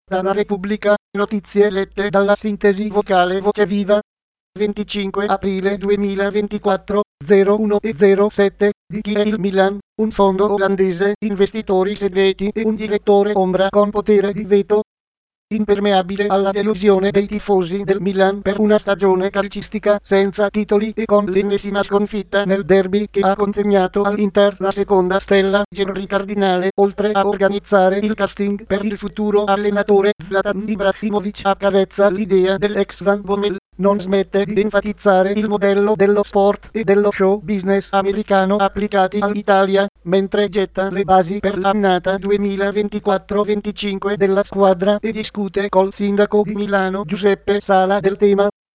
Dalla Repubblica, notizie lette dalla sintesi vocale Voce Viva. 25 aprile 2024, 01:07, di chi è il Milan? Un fondo olandese, investitori segreti e un direttore ombra con potere di veto. Impermeabile alla delusione dei tifosi del Milan per una stagione calcistica senza titoli e con l'ennesima sconfitta nel derby che ha consegnato all'Inter la seconda stella, Henry Cardinale, oltre a organizzare il casting per il futuro allenatore Zlatan Ibrahimovic, accarezza l'idea dell'ex Van Bommel. Non smette di enfatizzare il modello dello sport e dello show business americano applicati all'Italia, mentre getta le basi per l'annata 2024-25 della squadra e discute col sindaco di Milano Giuseppe Sala del tema.